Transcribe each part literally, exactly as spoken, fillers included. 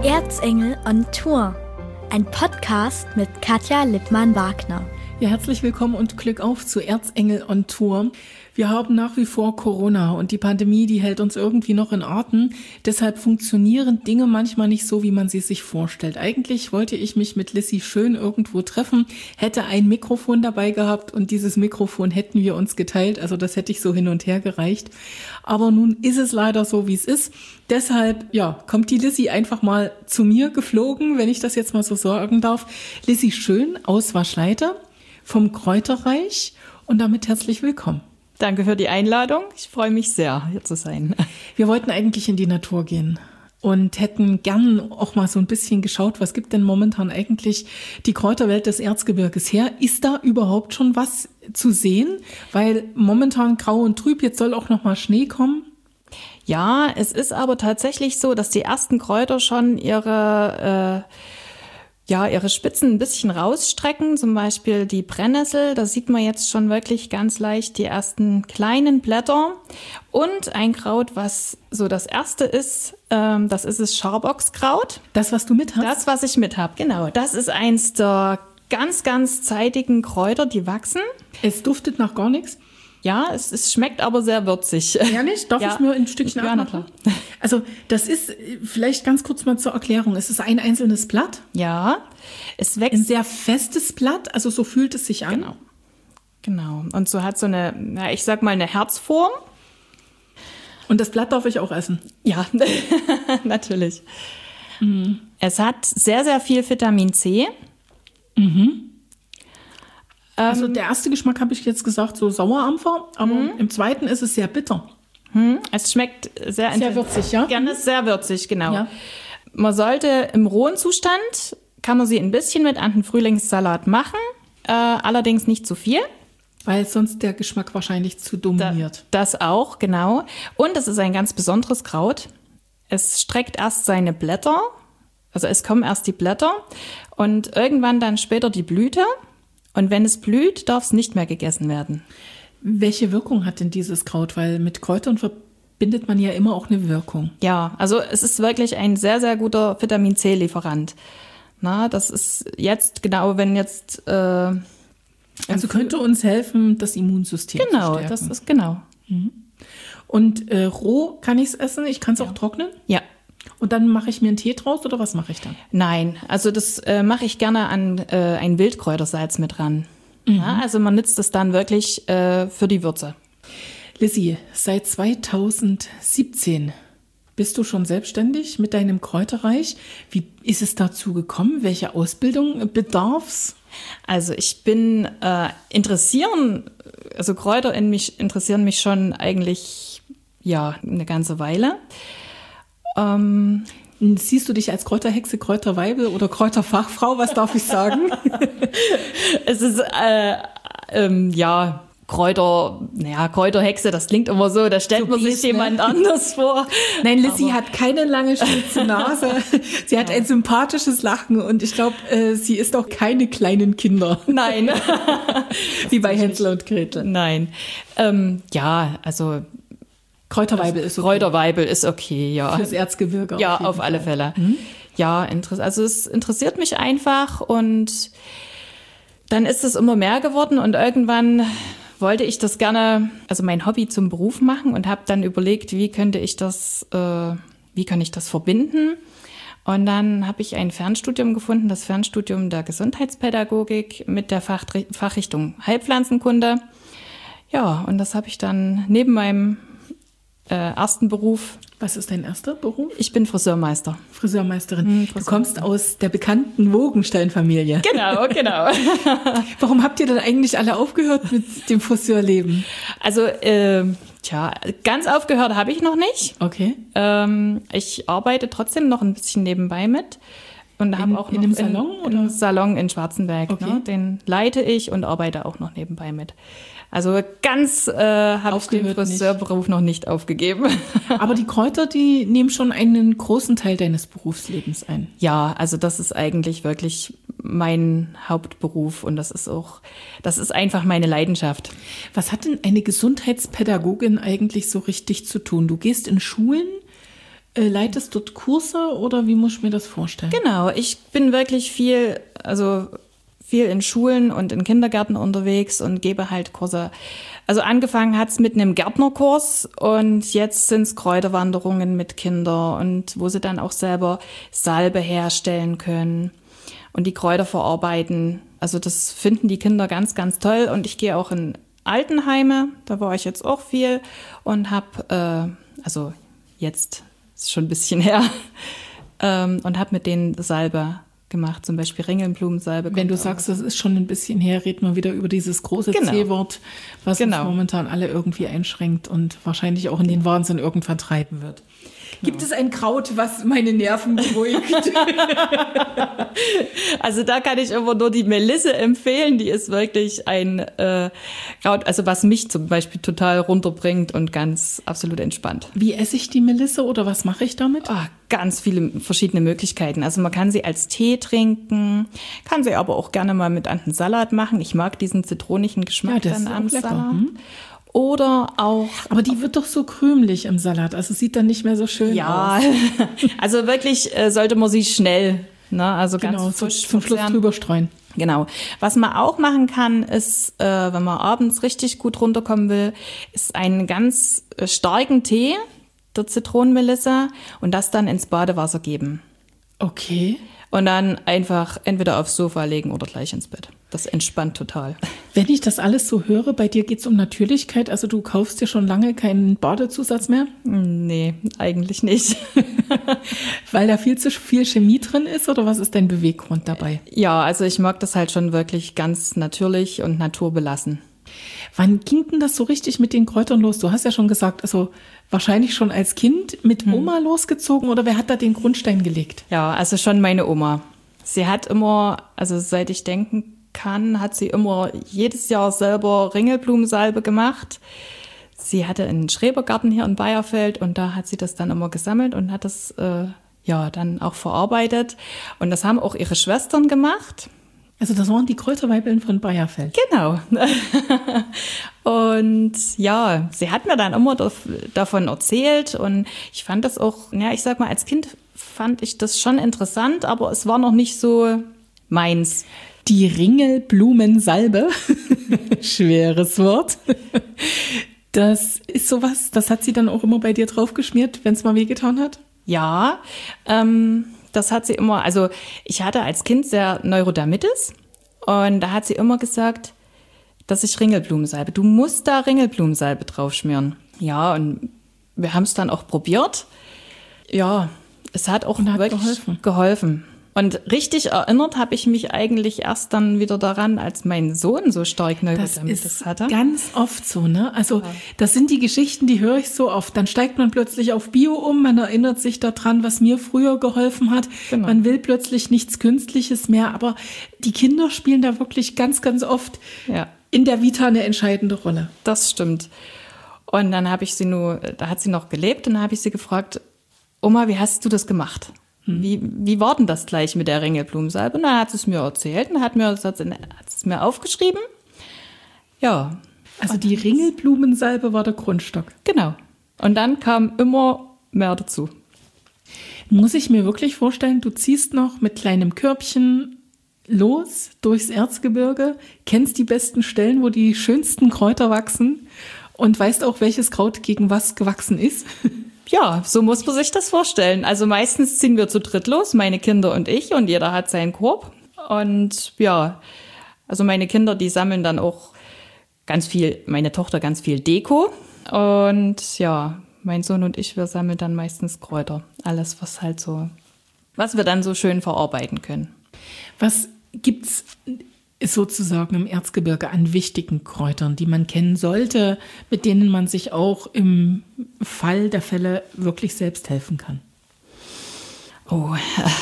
Erzengel on Tour, ein Podcast mit Katja Lippmann-Wagner. Ja, herzlich willkommen und Glück auf zu Erzengel on Tour. Wir haben nach wie vor Corona und die Pandemie, die hält uns irgendwie noch in Atem. Deshalb funktionieren Dinge manchmal nicht so, wie man sie sich vorstellt. Eigentlich wollte ich mich mit Lissy schön irgendwo treffen, hätte ein Mikrofon dabei gehabt und dieses Mikrofon hätten wir uns geteilt. Also das hätte ich so hin und her gereicht. Aber nun ist es leider so, wie es ist. Deshalb, ja, kommt die Lissy einfach mal zu mir geflogen, wenn ich das jetzt mal so sagen darf. Lissy Schön aus Waschleiter vom Kräuterreich und damit herzlich willkommen. Danke für die Einladung. Ich freue mich sehr, hier zu sein. Wir wollten eigentlich in die Natur gehen und hätten gern auch mal so ein bisschen geschaut, was gibt denn momentan eigentlich die Kräuterwelt des Erzgebirges her? Ist da überhaupt schon was zu sehen? Weil momentan grau und trüb, jetzt soll auch noch mal Schnee kommen. Ja, es ist aber tatsächlich so, dass die ersten Kräuter schon ihre äh, ja, ihre Spitzen ein bisschen rausstrecken, zum Beispiel die Brennnessel, da sieht man jetzt schon wirklich ganz leicht die ersten kleinen Blätter. Und ein Kraut, was so das erste ist, ähm, das ist das Scharbockskraut. Das, was du mit hast? Das, was ich mit habe, genau. Das ist eins der ganz, ganz zeitigen Kräuter, die wachsen. Es duftet nach gar nichts? Ja, es, es schmeckt aber sehr würzig. Ehrlich? Darf ja. ich mir ein Stückchen ja, abmachen? Also das ist, vielleicht ganz kurz mal zur Erklärung, es ist ein einzelnes Blatt. Ja, es wächst. Ein sehr festes Blatt, also so fühlt es sich an. Genau, genau. Und so hat so eine, na, ich sag mal, eine Herzform. Und das Blatt darf ich auch essen? Ja, natürlich. Mhm. Es hat sehr, sehr viel Vitamin C. Mhm. Also der erste Geschmack habe ich jetzt gesagt, so Sauerampfer, aber mhm. im zweiten ist es sehr bitter. Mhm. Es schmeckt sehr, sehr würzig, ja? Gerne sehr würzig, genau. Ja. Man sollte im rohen Zustand, kann man sie ein bisschen mit an den Frühlingssalat machen, äh, allerdings nicht zu viel. Weil sonst der Geschmack wahrscheinlich zu dominiert. Da, das auch, genau. Und es ist ein ganz besonderes Kraut. Es streckt erst seine Blätter, also es kommen erst die Blätter und irgendwann dann später die Blüte. Und wenn es blüht, darf es nicht mehr gegessen werden. Welche Wirkung hat denn dieses Kraut? Weil mit Kräutern verbindet man ja immer auch eine Wirkung. Ja, also es ist wirklich ein sehr, sehr guter Vitamin-C-Lieferant. Na, das ist jetzt genau, wenn jetzt... Äh, also könnte uns helfen, das Immunsystem genau, zu stärken. Genau, das ist genau. Mhm. Und äh, roh kann ich es essen? Ich kann es ja. auch trocknen? Ja. Und dann mache ich mir einen Tee draus oder was mache ich dann? Nein, also das äh, mache ich gerne an äh, ein Wildkräutersalz mit ran. Mhm. Ja, also man nutzt es dann wirklich äh, für die Würze. Lissy, seit zweitausendsiebzehn bist du schon selbstständig mit deinem Kräuterreich. Wie ist es dazu gekommen? Welche Ausbildung bedarf's? Also ich bin äh, interessieren, also Kräuter in mich interessieren mich schon eigentlich ja eine ganze Weile. Ähm, Siehst du dich als Kräuterhexe, Kräuterweibel oder Kräuterfachfrau? Was darf ich sagen? Es ist, äh, ähm, ja, Kräuter, naja, Kräuterhexe, das klingt immer so, da stellt so man sich jemand ne? anders vor. Nein, Lissy Aber hat keine lange spitze Nase. Sie hat ja. ein sympathisches Lachen und ich glaube, äh, sie ist auch keine kleinen Kinder. Nein. Wie bei Hänsel und Gretel. Nein. Ähm, ja, also... Kräuterweibel ist okay. Kräuterweibel ist okay, ja. Fürs Erzgebirge. Ja, auf, auf alle Fälle. Mhm. Ja, also es interessiert mich einfach und dann ist es immer mehr geworden und irgendwann wollte ich das gerne, also mein Hobby zum Beruf machen und habe dann überlegt, wie könnte ich das, äh, wie kann ich das verbinden? Und dann habe ich ein Fernstudium gefunden, das Fernstudium der Gesundheitspädagogik mit der Fach, Fachrichtung Heilpflanzenkunde. Ja, und das habe ich dann neben meinem Äh, ersten Beruf. Was ist dein erster Beruf? Ich bin Friseurmeister. Friseurmeisterin. Hm, Friseur. Du kommst aus der bekannten Wogenstein-Familie. Genau, genau. Warum habt ihr denn eigentlich alle aufgehört mit dem Friseurleben? Also, äh, tja, ganz aufgehört habe ich noch nicht. Okay. Ähm, ich arbeite trotzdem noch ein bisschen nebenbei mit. Und habe auch noch in einem Salon? In, in einem Salon in Schwarzenberg. Okay. Ne? Den leite ich und arbeite auch noch nebenbei mit. Also ganz äh, habe ich den Friseurberuf noch nicht aufgegeben. Aber die Kräuter, die nehmen schon einen großen Teil deines Berufslebens ein. Ja, also das ist eigentlich wirklich mein Hauptberuf und das ist auch, das ist einfach meine Leidenschaft. Was hat denn eine Gesundheitspädagogin eigentlich so richtig zu tun? Du gehst in Schulen, Äh, leitest dort Kurse oder wie muss ich mir das vorstellen? Genau, ich bin wirklich viel, also viel in Schulen und in Kindergärten unterwegs und gebe halt Kurse. Also angefangen hat's mit einem Gärtnerkurs und jetzt sind's Kräuterwanderungen mit Kindern und wo sie dann auch selber Salbe herstellen können und die Kräuter verarbeiten. Also das finden die Kinder ganz, ganz toll und ich gehe auch in Altenheime, da war ich jetzt auch viel und habe, äh, also jetzt ist schon ein bisschen her, ähm, und habe mit denen Salbe gemacht, zum Beispiel Ringelblumensalbe. Wenn du sagst, das ist schon ein bisschen her, reden wir wieder über dieses große Genau. C-Wort, was Genau. uns momentan alle irgendwie einschränkt und wahrscheinlich auch in den Wahnsinn irgendwann treiben wird. Gibt es ein Kraut, was meine Nerven beruhigt? Also da kann ich immer nur die Melisse empfehlen. Die ist wirklich ein äh, Kraut, also was mich zum Beispiel total runterbringt und ganz absolut entspannt. Wie esse ich die Melisse oder was mache ich damit? Ah, ganz viele verschiedene Möglichkeiten. Also man kann sie als Tee trinken, kann sie aber auch gerne mal mit an den Salat machen. Ich mag diesen zitronigen Geschmack Ja, das dann ist am auch lecker. Salat. Hm? Oder auch Aber die wird doch so krümelig im Salat, also sieht dann nicht mehr so schön ja, aus. also wirklich äh, sollte man sie schnell, ne, also Genau, ganz so frisch zum Schluss verzehren. drüber streuen. Genau. Was man auch machen kann, ist, äh, wenn man abends richtig gut runterkommen will, ist einen ganz äh, starken Tee der Zitronenmelisse und das dann ins Badewasser geben. Okay. Und dann einfach entweder aufs Sofa legen oder gleich ins Bett. Das entspannt total. Wenn ich das alles so höre, bei dir geht es um Natürlichkeit, also du kaufst dir schon lange keinen Badezusatz mehr, Nee, eigentlich nicht. weil da viel zu viel Chemie drin ist oder was ist dein Beweggrund dabei? Ja, also ich mag das halt schon wirklich ganz natürlich und naturbelassen. Wann ging denn das so richtig mit den Kräutern los? Du hast ja schon gesagt, also wahrscheinlich schon als Kind mit Oma losgezogen oder wer hat da den Grundstein gelegt? Ja, also schon meine Oma. Sie hat immer, also seit ich denken kann, hat sie immer jedes Jahr selber Ringelblumensalbe gemacht. Sie hatte einen Schrebergarten hier in Bayerfeld und da hat sie das dann immer gesammelt und hat das äh, ja dann auch verarbeitet. Und das haben auch ihre Schwestern gemacht. Also das waren die Kräuterweibeln von Bayerfeld. Genau. Und ja, sie hat mir dann immer davon erzählt und ich fand das auch, ja, ich sag mal, als Kind fand ich das schon interessant, aber es war noch nicht so meins. Die Ringelblumensalbe, schweres Wort. Das ist sowas, das hat sie dann auch immer bei dir draufgeschmiert, wenn es mal wehgetan hat? Ja, ähm, das hat sie immer, also ich hatte als Kind sehr Neurodermitis und da hat sie immer gesagt, dass ich Ringelblumensalbe, du musst da Ringelblumensalbe draufschmieren. Ja, und wir haben es dann auch probiert. Ja, es hat auch Und hat wirklich geholfen. geholfen. Und richtig erinnert habe ich mich eigentlich erst dann wieder daran, als mein Sohn so stark Das Neurodermitis ist hatte. ganz oft so, ne? Also das sind die Geschichten, die höre ich so oft. Dann steigt man plötzlich auf Bio um, man erinnert sich daran, was mir früher geholfen hat. Genau. Man will plötzlich nichts Künstliches mehr, aber die Kinder spielen da wirklich ganz, ganz oft Ja. in der Vita eine entscheidende Rolle. Das stimmt. Und dann habe ich sie nur, da hat sie noch gelebt und dann habe ich sie gefragt, Oma, wie hast du das gemacht? Wie, wie war denn das gleich mit der Ringelblumensalbe? Und dann hat sie es mir erzählt und hat mir das hat es mir aufgeschrieben. Ja, Also die Ringelblumensalbe war der Grundstock. genau. Und dann kam immer mehr dazu. Muss ich mir wirklich vorstellen, du ziehst noch mit kleinem Körbchen los durchs Erzgebirge, kennst die besten Stellen, wo die schönsten Kräuter wachsen und weißt auch, welches Kraut gegen was gewachsen ist. Ja, so muss man sich das vorstellen. Also meistens ziehen wir zu dritt los, meine Kinder und ich, und jeder hat seinen Korb. Und ja, also meine Kinder, die sammeln dann auch ganz viel, meine Tochter ganz viel Deko. Und ja, mein Sohn und ich, wir sammeln dann meistens Kräuter. Alles, was halt so, was wir dann so schön verarbeiten können. Was gibt's sozusagen im Erzgebirge an wichtigen Kräutern, die man kennen sollte, mit denen man sich auch im Fall der Fälle wirklich selbst helfen kann? Oh,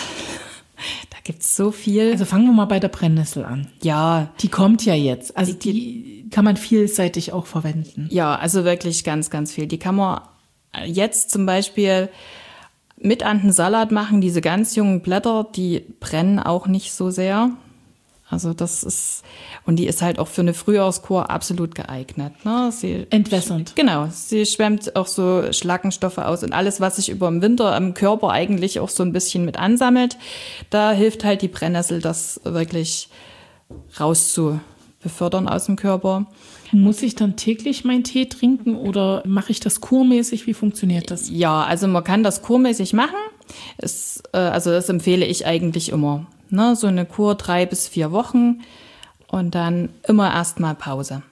da gibt's so viel. Also fangen wir mal bei der Brennnessel an. Ja, Die kommt ja jetzt. Also die kann man vielseitig auch verwenden. ja, also wirklich ganz, ganz viel. Die kann man jetzt zum Beispiel mit an den Salat machen. Diese ganz jungen Blätter, die brennen auch nicht so sehr. Also das ist, und die ist halt auch für eine Frühjahrskur absolut geeignet. Ne? Sie, Entwässernd. Genau, sie schwemmt auch so Schlackenstoffe aus und alles, was sich über den Winter am Körper eigentlich auch so ein bisschen mit ansammelt, da hilft halt die Brennnessel, das wirklich raus zu befördern aus dem Körper. Muss ich dann täglich meinen Tee trinken oder mache ich das kurmäßig? Wie funktioniert das? Ja, also man kann das kurmäßig machen. Es, äh, also das empfehle ich eigentlich immer. Ne? So eine Kur drei bis vier Wochen und dann immer erstmal Pause.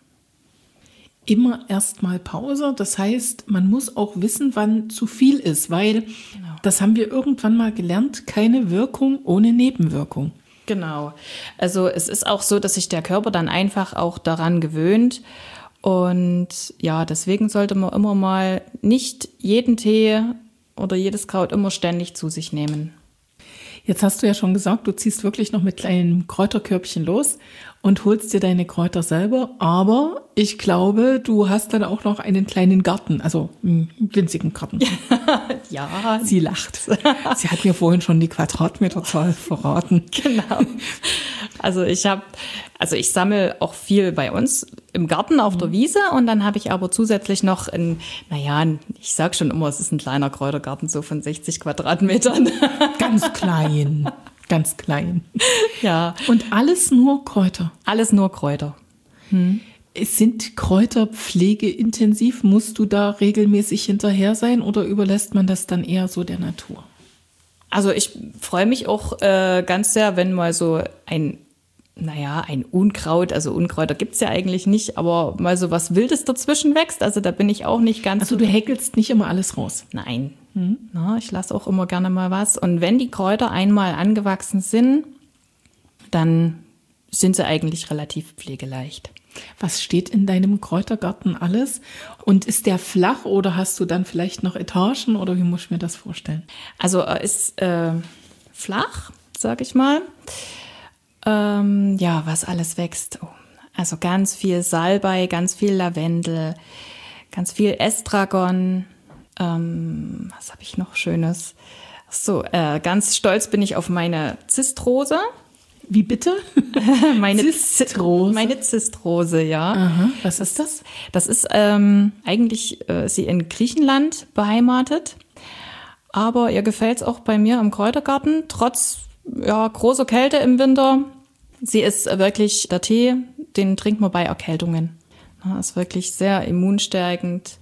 Immer erstmal Pause. Das heißt, man muss auch wissen, wann zu viel ist, weil, genau. Das haben wir irgendwann mal gelernt, keine Wirkung ohne Nebenwirkung. Genau. Also es ist auch so, dass sich der Körper dann einfach auch daran gewöhnt. Und ja, deswegen sollte man immer mal nicht jeden Tee oder jedes Kraut immer ständig zu sich nehmen. Jetzt hast du ja schon gesagt, du ziehst wirklich noch mit kleinen Kräuterkörbchen los und holst dir deine Kräuter selber. Aber ich glaube, du hast dann auch noch einen kleinen Garten, also einen winzigen Garten. Ja. Sie lacht. Sie hat mir vorhin schon die Quadratmeterzahl verraten. Genau. Also ich habe, also ich sammle auch viel bei uns im Garten auf der Wiese und dann habe ich aber zusätzlich noch ein, naja, ich sag schon immer, es ist ein kleiner Kräutergarten, so von sechzig Quadratmetern. Ganz klein, ganz klein. Ja. Und alles nur Kräuter? Alles nur Kräuter. Hm. Sind Kräuter pflegeintensiv? Musst du da regelmäßig hinterher sein oder überlässt man das dann eher so der Natur? Also ich freue mich auch äh, ganz sehr, wenn mal so ein, naja, ein Unkraut, also Unkräuter gibt's ja eigentlich nicht, aber mal so was Wildes dazwischen wächst. Also da bin ich auch nicht ganz Also so. du häckelst nicht immer alles raus? Nein. Hm. Na, ich lasse auch immer gerne mal was. Und wenn die Kräuter einmal angewachsen sind, dann sind sie eigentlich relativ pflegeleicht. Was steht in deinem Kräutergarten alles? Und ist der flach oder hast du dann vielleicht noch Etagen oder wie muss ich mir das vorstellen? Also er ist äh, flach, sag ich mal. Ähm, ja, was alles wächst. Oh. Also ganz viel Salbei, ganz viel Lavendel, ganz viel Estragon. Ähm, was habe ich noch Schönes? Ach so, äh, ganz stolz bin ich auf meine Zistrose. Wie bitte? meine Zistrose. Meine Zistrose, ja. Aha, was ist das? Das ist ähm, eigentlich äh, sie in Griechenland beheimatet. Aber ihr gefällt es auch bei mir im Kräutergarten, trotz ja, großer Kälte im Winter. Sie ist wirklich der Tee, den trinkt man bei Erkältungen. Ja, ist wirklich sehr immunstärkend.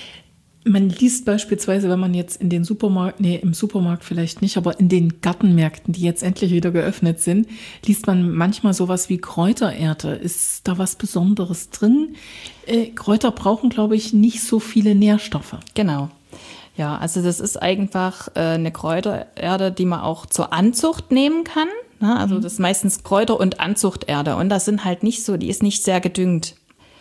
Man liest beispielsweise, wenn man jetzt in den Supermarkt, nee, im Supermarkt vielleicht nicht, aber in den Gartenmärkten, die jetzt endlich wieder geöffnet sind, liest man manchmal sowas wie Kräutererde. Ist da was Besonderes drin? Äh, Kräuter brauchen, glaube ich, nicht so viele Nährstoffe. Genau. Ja, also das ist einfach äh, eine Kräutererde, die man auch zur Anzucht nehmen kann. Ne? Also das ist meistens Kräuter- und Anzuchterde. Und das sind halt nicht so, die ist nicht sehr gedüngt.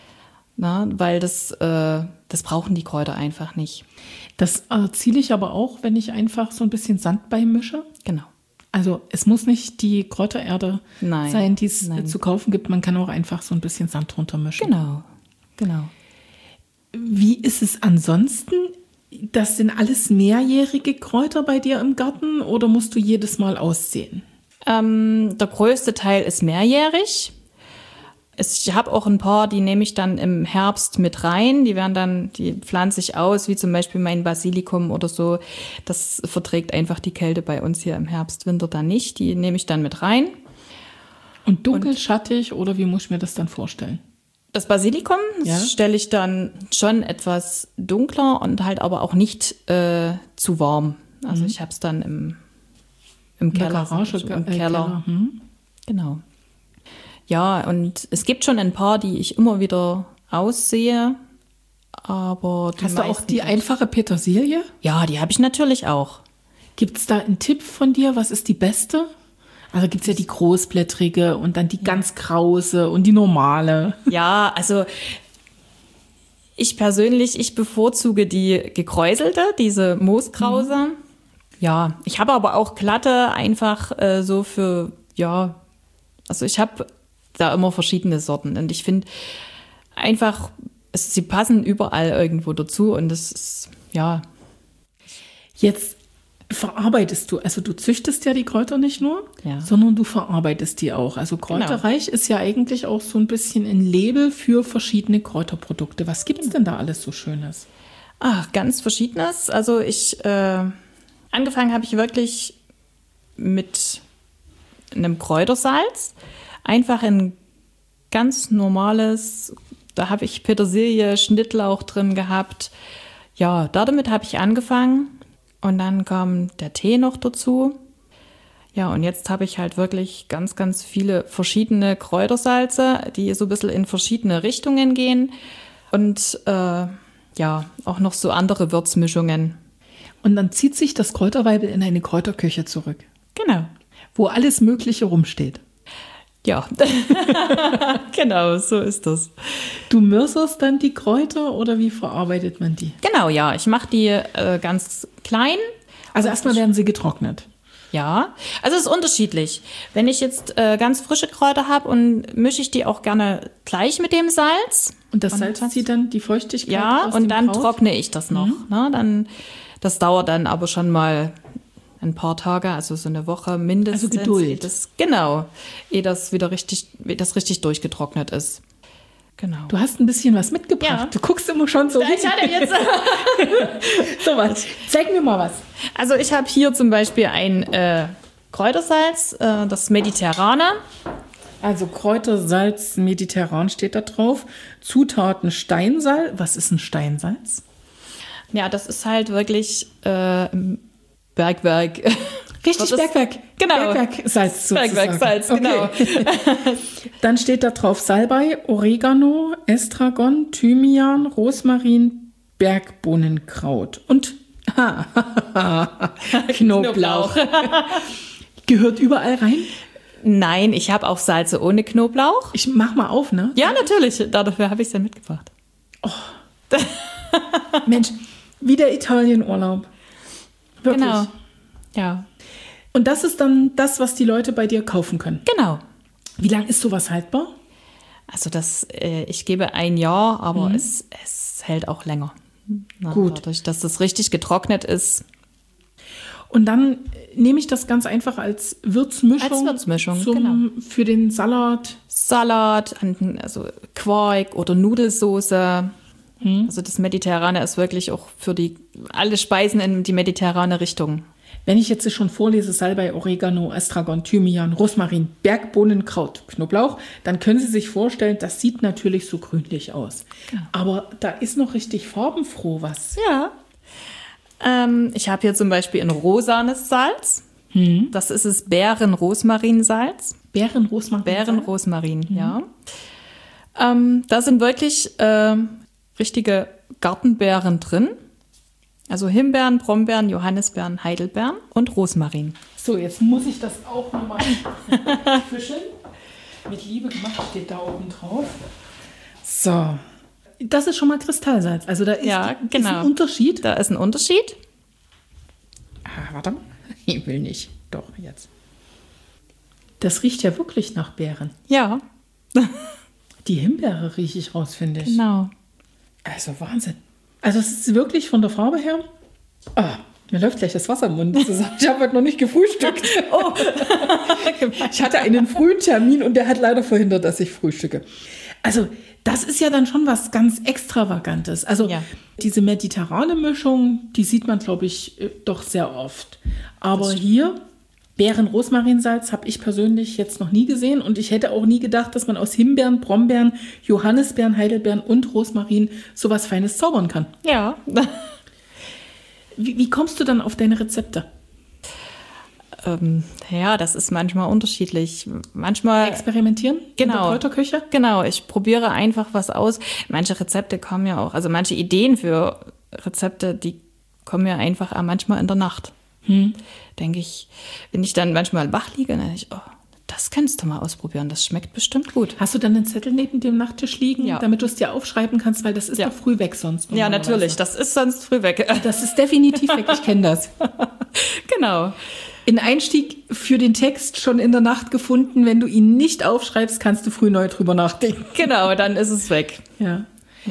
Na, weil das, äh, das brauchen die Kräuter einfach nicht. Das erziele ich aber auch, wenn ich einfach so ein bisschen Sand beimische. Genau. Also es muss nicht die Kräutererde Nein, sein, die es nein. zu kaufen gibt. Man kann auch einfach so ein bisschen Sand drunter mischen. Genau, genau. Wie ist es ansonsten? Das sind alles mehrjährige Kräuter bei dir im Garten oder musst du jedes Mal aussehen? Ähm, der größte Teil ist mehrjährig. Ich habe auch ein paar, die nehme ich dann im Herbst mit rein. Die werden dann, die pflanze ich aus, wie zum Beispiel mein Basilikum oder so. Das verträgt einfach die Kälte bei uns hier im Herbst, Winter dann nicht. Die nehme ich dann mit rein. Und dunkel, Und schattig oder wie muss ich mir das dann vorstellen? Das Basilikum ja? stelle ich dann schon etwas dunkler und halt aber auch nicht äh, zu warm. Also mhm. ich habe es dann im, im Keller. Garage, also im äh, Keller. Keller. Hm. Genau. Ja, und es gibt schon ein paar, die ich immer wieder aussehe, aber die Hast du auch die einfache Petersilie? Ja, die habe ich natürlich auch. Gibt es da einen Tipp von dir? Was ist die beste? Also gibt es ja die großblättrige und dann die ja. ganz krause und die normale. Ja, also ich persönlich, ich bevorzuge die gekräuselte, diese Mooskrause. Mhm. Ja, ich habe aber auch glatte einfach äh, so für, ja, also ich habe da immer verschiedene Sorten und ich finde einfach, es, sie passen überall irgendwo dazu und das ist, ja. Jetzt verarbeitest du, also du züchtest ja die Kräuter nicht nur, Ja. sondern du verarbeitest die auch. Also Kräuterreich ist ja eigentlich auch so ein bisschen ein Label für verschiedene Kräuterprodukte. Was gibt's denn da alles so Schönes? Ach, ganz Verschiedenes. Also ich, äh, angefangen habe ich wirklich mit einem Kräutersalz. Einfach ein ganz normales, da habe ich Petersilie, Schnittlauch drin gehabt. Ja, damit habe ich angefangen. Und dann kam der Tee noch dazu. Ja, und jetzt habe ich halt wirklich ganz, ganz viele verschiedene Kräutersalze, die so ein bisschen in verschiedene Richtungen gehen. Und äh, ja, auch noch so andere Würzmischungen. Und dann zieht sich das Kräuterweibel in eine Kräuterküche zurück, Genau. wo alles Mögliche rumsteht. Ja, genau, so ist das. Du mörserst dann die Kräuter oder wie verarbeitet man die? Genau, ja, ich mache die äh, ganz klein. Also erstmal werden sie getrocknet. Ja, also es ist unterschiedlich. Wenn ich jetzt äh, ganz frische Kräuter habe und mische ich die auch gerne gleich mit dem Salz. Und das Salz zieht dann die Feuchtigkeit Ja, aus und dem dann Kraut? trockne ich das noch. Mhm. Ne? Dann, das dauert dann aber schon mal ein paar Tage, also so eine Woche mindestens. Also Geduld. Ehe das, genau, ehe das wieder richtig, ehe das richtig durchgetrocknet ist. Genau. Du hast ein bisschen was mitgebracht. Ja. Du guckst immer schon so. Ich hatte jetzt So was. Zeig mir mal was. Also ich habe hier zum Beispiel ein äh, Kräutersalz, äh, das Mediterrane. Also Kräutersalz mediterran steht da drauf. Zutaten Steinsalz. Was ist ein Steinsalz? Ja, das ist halt wirklich äh, Bergwerk. Richtig, Das- Bergwerk. Genau. Bergwerksalz sozusagen. Bergwerksalz, genau. Dann steht da drauf Salbei, Oregano, Estragon, Thymian, Rosmarin, Bergbohnenkraut und Knoblauch. Gehört überall rein? Nein, ich habe auch Salze ohne Knoblauch. Ich mach mal auf, ne? Ja, natürlich. Dafür habe ich es ja mitgebracht. Mensch, wie der Italienurlaub. Wirklich. Genau. Ja, Und das ist dann das, was die Leute bei dir kaufen können. genau. Wie lange ist sowas haltbar? Also das, äh, ich gebe ein Jahr, aber es, es hält auch länger. Na, Gut. Dadurch, dass das richtig getrocknet ist. Und dann nehme ich das ganz einfach als Würzmischung, Als Würzmischung, zum, genau. für den Salat. Salat, also Quark oder Nudelsoße. Also das Mediterrane ist wirklich auch für die alle Speisen in die mediterrane Richtung. Wenn ich jetzt schon vorlese, Salbei, Oregano, Estragon, Thymian, Rosmarin, Bergbohnenkraut, Knoblauch, dann können Sie sich vorstellen, das sieht natürlich so grünlich aus. Aber da ist noch richtig farbenfroh was. Ja. Ähm, ich habe hier zum Beispiel ein rosanes Salz. Das ist es Beeren-Rosmarinsalz. Beeren-Rosmarin. Beeren-Rosmarin, ja. Ähm, da sind wirklich äh, richtige Gartenbeeren drin. Also Himbeeren, Brombeeren, Johannisbeeren, Heidelbeeren und Rosmarin. So, jetzt muss ich das auch nochmal fischen. Mit Liebe gemacht steht da oben drauf. So. Das ist schon mal Kristallsalz. Also da ist, Ja, ist genau. ein Unterschied. Da ist ein Unterschied. Ah, warte mal. Ich will nicht. Doch, jetzt. Das riecht ja wirklich nach Beeren. Ja, Die Himbeere rieche ich raus, finde ich. genau. Also Wahnsinn. Also es ist wirklich von der Farbe her. Ah, mir läuft gleich das Wasser im Mund zusammen. Ich habe heute noch nicht gefrühstückt. Oh. Ich hatte einen frühen Termin und der hat leider verhindert, dass ich frühstücke. Also das ist ja dann schon was ganz Extravagantes. Also Ja. diese mediterrane Mischung, die sieht man, glaube ich, äh, doch sehr oft. Aber hier Beeren-Rosmarinsalz habe ich persönlich jetzt noch nie gesehen und ich hätte auch nie gedacht, dass man aus Himbeeren, Brombeeren, Johannisbeeren, Heidelbeeren und Rosmarin sowas Feines zaubern kann. Ja. Wie, wie kommst du dann auf deine Rezepte? ähm, ja, das ist manchmal unterschiedlich. Manchmal. Experimentieren? In der Genau. Kräuterküche? Genau, ich probiere einfach was aus. Manche Rezepte kommen ja auch, also manche Ideen für Rezepte, die kommen ja einfach auch manchmal in der Nacht. Hm. Denke ich, wenn ich dann manchmal wach liege, dann denke ich, oh, das kannst du mal ausprobieren, das schmeckt bestimmt gut. Hast du dann einen Zettel neben dem Nachttisch liegen, Ja. damit du es dir aufschreiben kannst, weil das ist Ja. doch früh weg sonst. Ja, normalerweise. natürlich, das ist sonst früh weg. Das ist definitiv weg, ich kenne das. Genau. Ein Einstieg für den Text schon in der Nacht gefunden. Wenn du ihn nicht aufschreibst, kannst du früh neu drüber nachdenken. Genau, dann ist es weg. Ja. Ja.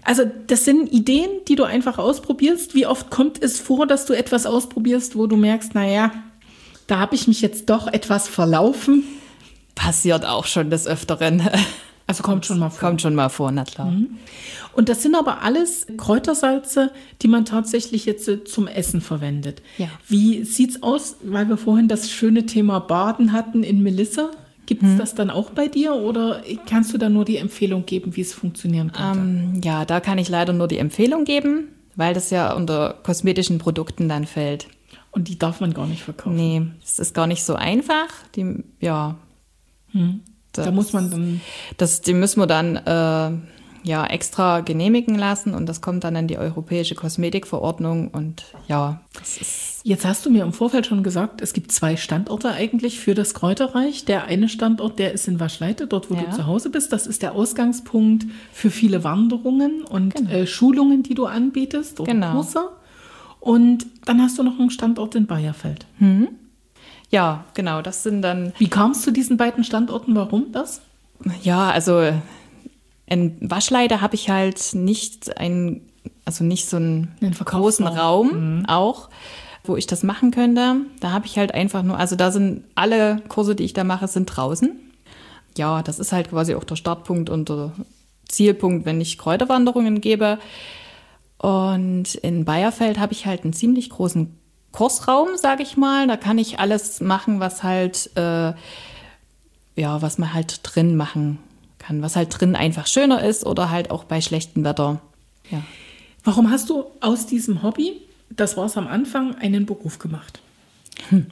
Also das sind Ideen, die du einfach ausprobierst. Wie oft kommt es vor, dass du etwas ausprobierst, wo du merkst, naja, da habe ich mich jetzt doch etwas verlaufen? Passiert auch schon des Öfteren. Also kommt schon mal vor. Kommt schon mal vor, na klar. Mhm. Und das sind aber alles Kräutersalze, die man tatsächlich jetzt zum Essen verwendet. Ja. Wie sieht's aus, weil wir vorhin das schöne Thema Baden hatten in Melissa? Gibt es hm. das dann auch bei dir oder kannst du da nur die Empfehlung geben, wie es funktionieren könnte? Ähm, ja, da kann ich leider nur die Empfehlung geben, weil das ja unter kosmetischen Produkten dann fällt. Und die darf man gar nicht verkaufen? Nee, es ist gar nicht so einfach. Die, ja, hm. das, da muss man dann... Das, die müssen wir dann äh, ja, extra genehmigen lassen und das kommt dann in die Europäische Kosmetikverordnung und ja, das ist... Jetzt hast du mir im Vorfeld schon gesagt, es gibt zwei Standorte eigentlich für das Kräuterreich. Der eine Standort, der ist in Waschleite, dort wo ja. du zu Hause bist. Das ist der Ausgangspunkt für viele Wanderungen und genau. äh, Schulungen, die du anbietest oder genau. Kurse. Und dann hast du noch einen Standort in Bayerfeld. Hm. Ja, genau, das sind dann... Wie kam es zu diesen beiden Standorten? Warum das? Ja, also in Waschleite habe ich halt nicht ein, also nicht so einen, einen großen Raum mhm. auch, wo ich das machen könnte. Da habe ich halt einfach nur, also da sind alle Kurse, die ich da mache, sind draußen. Ja, das ist halt quasi auch der Startpunkt und der Zielpunkt, wenn ich Kräuterwanderungen gebe. Und in Bayerfeld habe ich halt einen ziemlich großen Kursraum, sage ich mal. Da kann ich alles machen, was halt, äh, ja, was man halt drin machen kann, was halt drin einfach schöner ist oder halt auch bei schlechtem Wetter. Ja. Warum hast du aus diesem Hobby, das war es am Anfang, einen Beruf gemacht? Hm.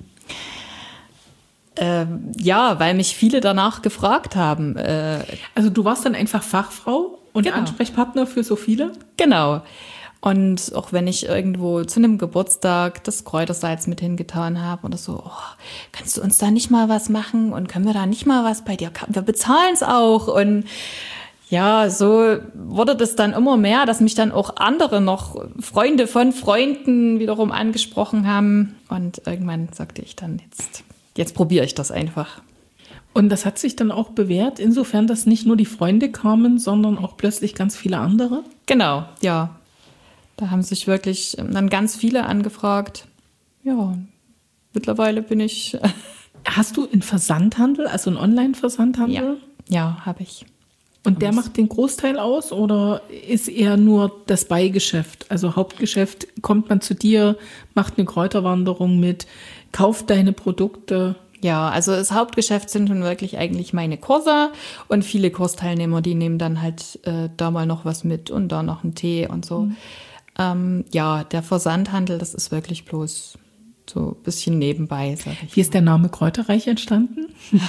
Äh, ja, weil mich viele danach gefragt haben. Äh, also du warst dann einfach Fachfrau und genau. Ansprechpartner für so viele? Genau. Und auch wenn ich irgendwo zu einem Geburtstag das Kräutersalz mit hingetan habe oder so, oh, kannst du uns da nicht mal was machen und können wir da nicht mal was bei dir? Wir bezahlen es auch. Und ja, so wurde das dann immer mehr, dass mich dann auch andere noch, Freunde von Freunden wiederum angesprochen haben. Und irgendwann sagte ich dann, jetzt, jetzt probiere ich das einfach. Und das hat sich dann auch bewährt, insofern, dass nicht nur die Freunde kamen, sondern auch plötzlich ganz viele andere? Genau, ja. Da haben sich wirklich dann ganz viele angefragt. Ja, mittlerweile bin ich... Hast du einen Versandhandel, also einen Online-Versandhandel? Ja, ja, habe ich. Und der macht den Großteil aus oder ist eher nur das Beigeschäft? Also Hauptgeschäft, kommt man zu dir, macht eine Kräuterwanderung mit, kauft deine Produkte? Ja, also das Hauptgeschäft sind nun wirklich eigentlich meine Kurse und viele Kursteilnehmer, die nehmen dann halt äh, da mal noch was mit und da noch einen Tee und so. Mhm. Ähm, ja, der Versandhandel, das ist wirklich bloß so ein bisschen nebenbei, sag ich. Wie ist der Name Kräuterreich entstanden?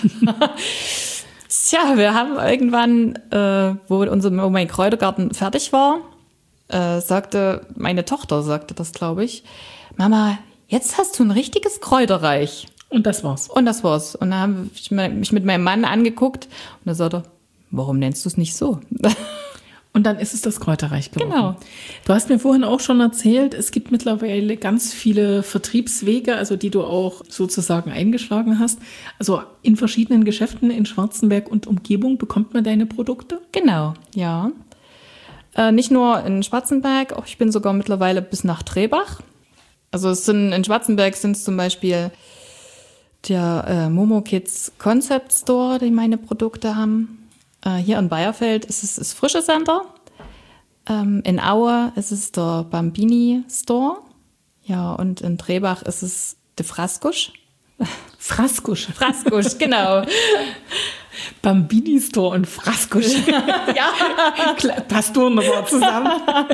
Tja, wir haben irgendwann, äh, wo, unser, wo mein Kräutergarten fertig war, äh, sagte meine Tochter, sagte das, glaube ich, Mama, jetzt hast du ein richtiges Kräuterreich. Und das war's. Und das war's. Und dann habe ich mich mit meinem Mann angeguckt und er sagte, warum nennst du es nicht so? Und dann ist es das Kräuterreich geworden. Genau. Du hast mir vorhin auch schon erzählt, es gibt mittlerweile ganz viele Vertriebswege, also die du auch sozusagen eingeschlagen hast. Also in verschiedenen Geschäften in Schwarzenberg und Umgebung bekommt man deine Produkte? Genau, ja. Äh, nicht nur in Schwarzenberg, auch ich bin sogar mittlerweile bis nach Trebach. Also es sind in Schwarzenberg sind es zum Beispiel der äh, Momo Kids Concept Store, die meine Produkte haben. Hier in Bayerfeld ist es das Frische Center. Ähm, in Aue ist es der Bambini Store. Ja, und in Trebach ist es der Fraskusch. Fraskusch. Fraskusch, genau. Bambini Store und Fraskusch. Ja. Pastoren aber zusammen.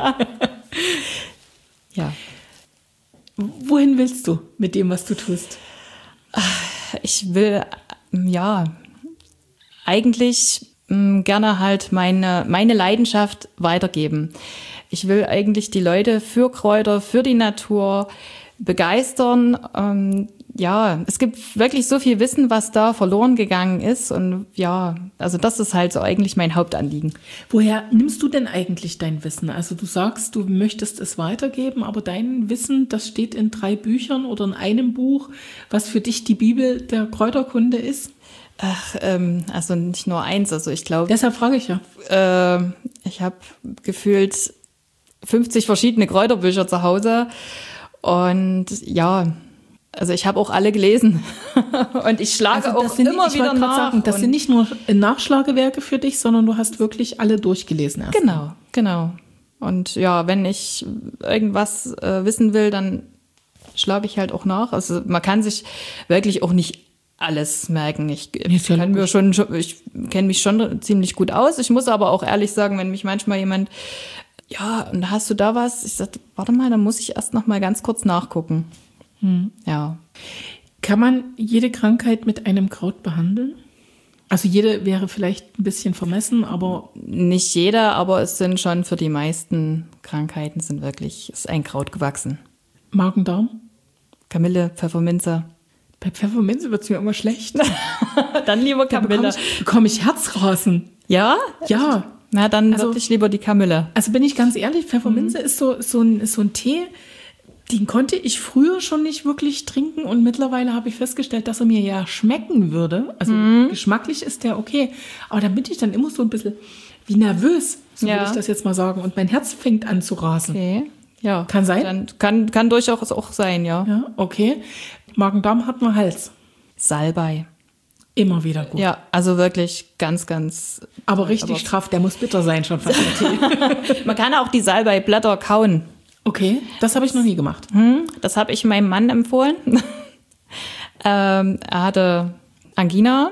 Ja. Wohin willst du mit dem, was du tust? Ich will, ja, eigentlich gerne halt meine, meine Leidenschaft weitergeben. Ich will eigentlich die Leute für Kräuter, für die Natur begeistern. Ähm, ja, es gibt wirklich so viel Wissen, was da verloren gegangen ist. Und ja, also das ist halt so eigentlich mein Hauptanliegen. Woher nimmst du denn eigentlich dein Wissen? Also du sagst, du möchtest es weitergeben, aber dein Wissen, das steht in drei Büchern oder in einem Buch, was für dich die Bibel der Kräuterkunde ist? Ach, ähm, also nicht nur eins, also ich glaube... Deshalb frage ich ja. Äh, ich habe gefühlt fünfzig verschiedene Kräuterbücher zu Hause und ja, also ich habe auch alle gelesen und ich schlage Also das auch sind, immer ich wieder wollte gerade nach. sagen, das und- sind nicht nur Nachschlagewerke für dich, sondern du hast wirklich alle durchgelesen erst. Genau, genau. Und ja, wenn ich irgendwas äh, wissen will, dann schlage ich halt auch nach. Also man kann sich wirklich auch nicht alles merken. Ich, Ist ja kann mir schon, ich kenne mich schon ziemlich gut aus. Ich muss aber auch ehrlich sagen, wenn mich manchmal jemand, ja, und hast du da was? Ich sage, warte mal, dann muss ich erst noch mal ganz kurz nachgucken. Hm. Ja. Kann man jede Krankheit mit einem Kraut behandeln? Also jede wäre vielleicht ein bisschen vermessen, aber Nicht jeder, aber es sind schon für die meisten Krankheiten sind wirklich, ist ein Kraut gewachsen. Magen-Darm? Kamille, Pfefferminze. Bei Pfefferminze wird es mir immer schlecht. Dann lieber Da bekomme ich, bekomme ich Herzrasen. Ja? Ja. Na, dann Also- wirklich lieber die Kamille. Also bin ich ganz ehrlich, Pfefferminze ist so, so, ein, ist so ein Tee, den konnte ich früher schon nicht wirklich trinken und mittlerweile habe ich festgestellt, dass er mir ja schmecken würde. Also geschmacklich ist der okay, aber da bin ich dann immer so ein bisschen wie nervös, so Ja. würde ich das jetzt mal sagen. Und mein Herz fängt an zu rasen. Okay. Ja. Kann sein? Dann kann, kann durchaus auch sein, ja. Ja, okay. Magen-Darm hat man Hals. Salbei. Immer wieder gut. Ja, also wirklich ganz, ganz. Aber richtig Aber- straff, der muss bitter sein schon fast der Tee. Man kann auch die Salbeiblätter kauen. Okay, das habe ich noch nie gemacht. Hm, das habe ich meinem Mann empfohlen. ähm, er hatte Angina.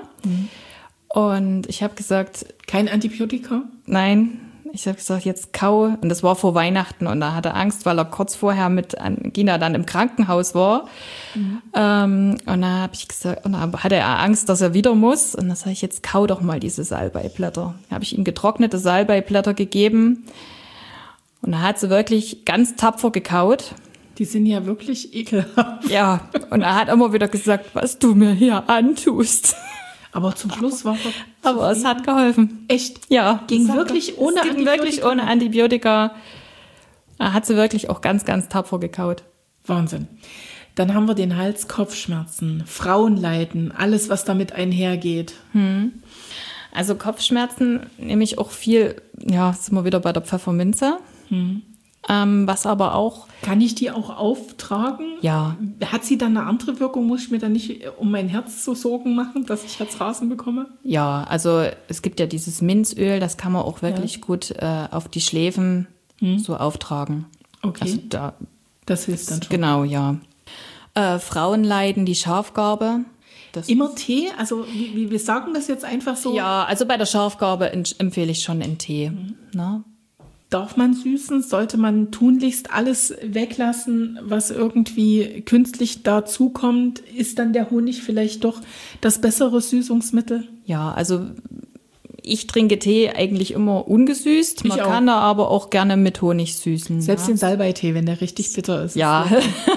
Und ich habe gesagt, Kein Antibiotika? nein, ich habe gesagt, jetzt kau. Und das war vor Weihnachten und da hatte er Angst, weil er kurz vorher mit Angina dann im Krankenhaus war. Mhm. Ähm, und da habe ich gesagt, und da hatte er Angst, dass er wieder muss. Und da sage ich, jetzt kau doch mal diese Salbeiblätter. Da habe ich ihm getrocknete Salbeiblätter gegeben. Und da hat sie wirklich ganz tapfer gekaut. Die sind ja wirklich ekelhaft. Ja, und er hat immer wieder gesagt, was du mir hier antust. Aber zum Schluss war er Aber es hat geholfen. echt. Ja. Ging es hat wirklich ge- ohne es ging Antibiotika? wirklich ohne Antibiotika. Er hat sie wirklich auch ganz, ganz tapfer gekaut. Wahnsinn. Dann haben wir den Hals, Kopfschmerzen, Frauenleiden, alles, was damit einhergeht. Also Kopfschmerzen nehme ich auch viel, ja, sind wir wieder bei der Pfefferminze. Ähm, was aber auch, Kann ich die auch auftragen? ja, Hat sie dann eine andere Wirkung? Muss ich mir dann nicht um mein Herz so Sorgen machen, dass ich Herzrasen bekomme? ja, also es gibt ja dieses Minzöl, das kann man auch wirklich gut äh, auf die Schläfen so auftragen. Okay. Also da, Das hilft dann schon. genau, ja. Äh, Frauen leiden die Schafgarbe. Das Immer Tee? Also wie, wie, wir sagen das jetzt einfach so. Ja, also bei der Schafgarbe en- empfehle ich schon einen Tee. Ne? Darf man süßen? Sollte man tunlichst alles weglassen, was irgendwie künstlich dazukommt? Ist dann der Honig vielleicht doch das bessere Süßungsmittel? Ja, also ich trinke Tee eigentlich immer ungesüßt. Man Ich auch. kann da aber auch gerne mit Honig süßen. Selbst ja. den Salbeitee, wenn der richtig bitter ist. Ja,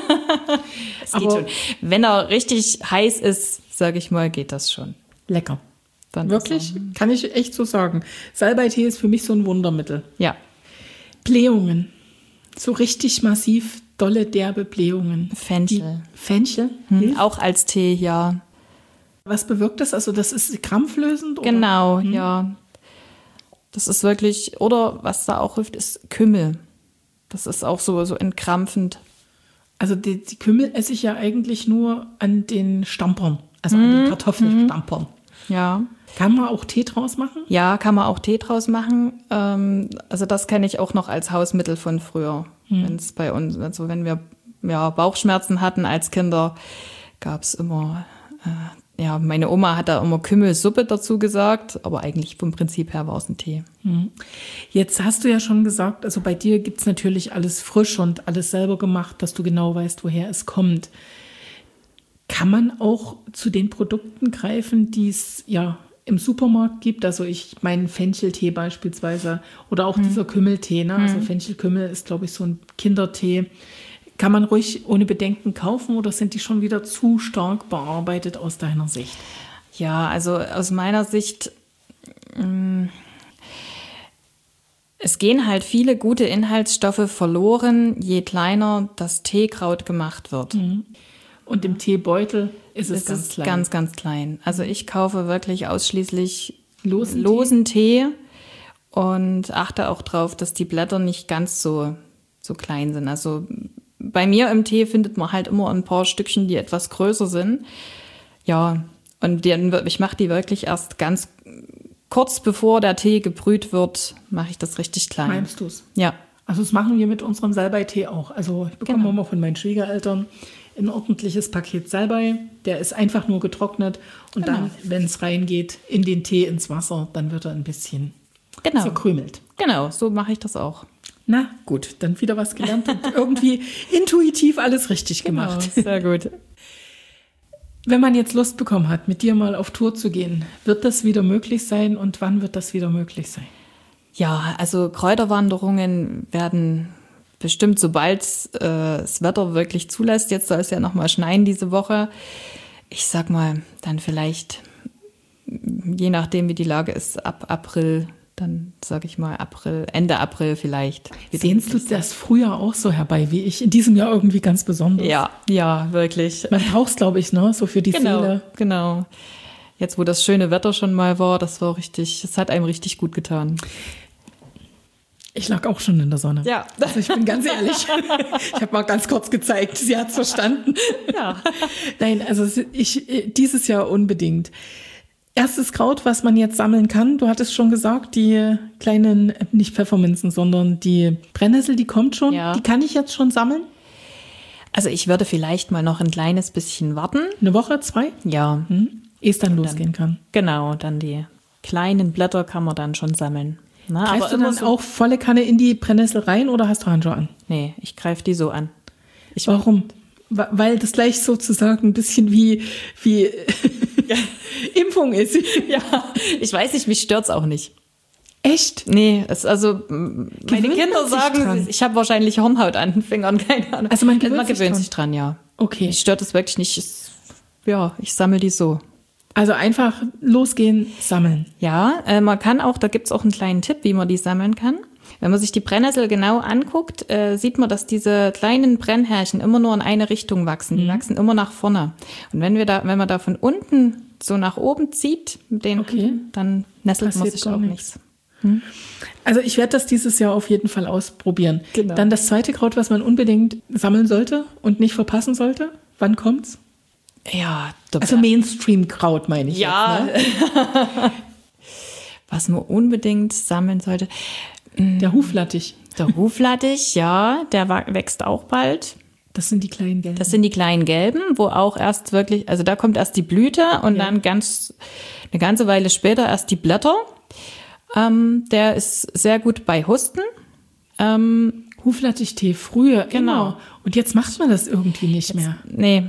es geht Aber- schon. Wenn er richtig heiß ist, sage ich mal, geht das schon. Lecker. Dann Wirklich? Ist er, Kann ich echt so sagen. Salbeitee ist für mich so ein Wundermittel. ja, Blähungen. So richtig massiv dolle, derbe Blähungen. Fenchel. Die, Fenchel? Hm, Hilft? auch als Tee, ja. Was bewirkt das? Also das ist krampflösend? Oder? Genau, ja. Das ist wirklich, oder was da auch hilft, ist Kümmel. Das ist auch so, so entkrampfend. Also die, die Kümmel esse ich ja eigentlich nur an den Stampern, also an den Kartoffelstampern. Ja. Kann man auch Tee draus machen? Ja, kann man auch Tee draus machen. Ähm, also das kenne ich auch noch als Hausmittel von früher. Wenn es bei uns, also wenn wir ja, Bauchschmerzen hatten als Kinder, gab es immer, äh, ja, meine Oma hat da immer Kümmelsuppe dazu gesagt, aber eigentlich vom Prinzip her war es ein Tee. Jetzt hast du ja schon gesagt, also bei dir gibt es natürlich alles frisch und alles selber gemacht, dass du genau weißt, woher es kommt. Kann man auch zu den Produkten greifen, die es ja im Supermarkt gibt? Also ich meine Fencheltee beispielsweise oder auch dieser Kümmeltee. Ne? Also Fenchelkümmel ist, glaube ich, so ein Kindertee. Kann man ruhig ohne Bedenken kaufen oder sind die schon wieder zu stark bearbeitet aus deiner Sicht? Ja, also aus meiner Sicht, mh, es gehen halt viele gute Inhaltsstoffe verloren, je kleiner das Teekraut gemacht wird. Und im Teebeutel ist es, es ganz ist klein. ganz, ganz klein. Also ich kaufe wirklich ausschließlich Losen, losen Tee und achte auch drauf, dass die Blätter nicht ganz so, so klein sind. Also bei mir im Tee findet man halt immer ein paar Stückchen, die etwas größer sind. Ja, und die, ich mache die wirklich erst ganz kurz bevor der Tee gebrüht wird, mache ich das richtig klein. Meinst du es? Ja. Also das machen wir mit unserem Salbei-Tee auch. Also ich bekomme Genau. immer von meinen Schwiegereltern ein ordentliches Paket Salbei. Der ist einfach nur getrocknet. Und Genau. dann, wenn es reingeht in den Tee, ins Wasser, dann wird er ein bisschen Genau. zerkrümelt. Genau, so mache ich das auch. Na gut, dann wieder was gelernt und irgendwie intuitiv alles richtig gemacht. Genau, sehr gut. Wenn man jetzt Lust bekommen hat, mit dir mal auf Tour zu gehen, wird das wieder möglich sein und wann wird das wieder möglich sein? Ja, also Kräuterwanderungen werden bestimmt, sobald äh, das Wetter wirklich zulässt. Jetzt soll es ja noch mal schneien diese Woche. Ich sag mal, dann vielleicht, je nachdem wie die Lage ist, ab April, dann sage ich mal April, Ende April vielleicht. Sehnst du das Frühjahr auch so herbei wie ich? In diesem Jahr irgendwie ganz besonders. Ja, ja, wirklich. Man braucht es, glaube ich, ne? So für die Genau, Seele. genau. Jetzt, wo das schöne Wetter schon mal war, das war richtig, das hat einem richtig gut getan. Ich lag auch schon in der Sonne. Ja. Also ich bin ganz ehrlich. Ich habe mal ganz kurz gezeigt, sie hat es verstanden. Ja. Nein, also ich dieses Jahr unbedingt. Erstes Kraut, was man jetzt sammeln kann, du hattest schon gesagt, die kleinen, nicht Pfefferminzen, sondern die Brennnessel, die kommt schon. Ja. Die kann ich jetzt schon sammeln? Also ich würde vielleicht mal noch ein kleines bisschen warten. Eine Woche, zwei? Ja, Hm? Ehe es dann losgehen kann. genau, dann die kleinen Blätter kann man dann schon sammeln. Na, Greifst du immer dann so, auch volle Kanne in die Brennnessel rein oder hast du Handschuhe an? Nee, ich greife die so an. Ich, Warum? Weil das gleich sozusagen ein bisschen wie, wie Impfung ist. ja, ich weiß nicht, mich stört's auch nicht. Echt? Nee, es, also m, meine Gewöhnt Kinder man sich sagen, dran? ich habe wahrscheinlich Hornhaut an den Fingern, keine Ahnung. Also man gewöhnt man sich gewöhnt dran? sich dran, ja. Okay. Mich stört es wirklich nicht. Es, ja, ich sammle die so. Also einfach losgehen, sammeln. Ja, äh, man kann auch, da gibt's auch einen kleinen Tipp, wie man die sammeln kann. Wenn man sich die Brennnessel genau anguckt, äh, sieht man, dass diese kleinen Brennhärchen immer nur in eine Richtung wachsen. Die wachsen immer nach vorne. Und wenn wir da, wenn man da von unten so nach oben zieht, mit den Okay. Händen, dann nesselt man Passiert sich gar auch nichts. nichts. Also ich werde das dieses Jahr auf jeden Fall ausprobieren. Genau. Dann das zweite Kraut, was man unbedingt sammeln sollte und nicht verpassen sollte. Wann kommt's? Ja, der Also Mainstream-Kraut meine ich ja. jetzt. Ne? Was man unbedingt sammeln sollte. Der Huflattich. Der Huflattich, ja, der wa- wächst auch bald. Das sind die kleinen Gelben. Das sind die kleinen Gelben, wo auch erst wirklich, also da kommt erst die Blüte und Ja. dann ganz eine ganze Weile später erst die Blätter. Ähm, der ist sehr gut bei Husten. Ähm, Huflattichtee früher, Genau. genau. Und jetzt macht man das irgendwie nicht mehr. nee.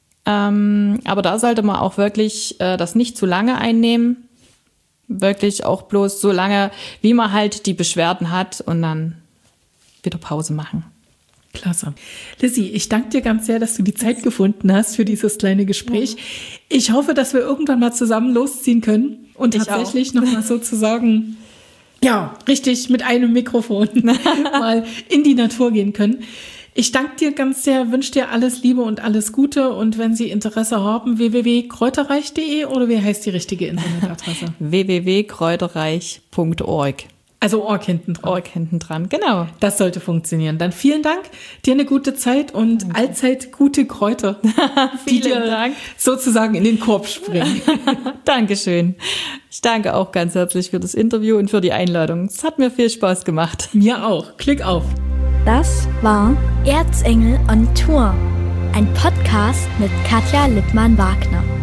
Ähm, aber da sollte man auch wirklich äh, das nicht zu lange einnehmen. Wirklich auch bloß so lange, wie man halt die Beschwerden hat und dann wieder Pause machen. Klasse. Lizzie, ich danke dir ganz sehr, dass du die Zeit gefunden hast für dieses kleine Gespräch. Ich hoffe, dass wir irgendwann mal zusammen losziehen können und Ich tatsächlich nochmal sozusagen, ja, richtig mit einem Mikrofon mal in die Natur gehen können. Ich danke dir ganz sehr, wünsche dir alles Liebe und alles Gute. Und wenn Sie Interesse haben, w w w punkt kräuterreich punkt de oder wie heißt die richtige Internetadresse? w w w punkt kräuterreich punkt org. Also Org hinten dran. Org hinten dran, genau. Das sollte funktionieren. Dann vielen Dank, dir eine gute Zeit und allzeit gute Kräuter, die Vielen dir Dank. sozusagen in den Korb springen. Dankeschön. Ich danke auch ganz herzlich für das Interview und für die Einladung. Es hat mir viel Spaß gemacht. Mir auch. Klick auf. Das war Erzengel on Tour, ein Podcast mit Katja Lippmann-Wagner.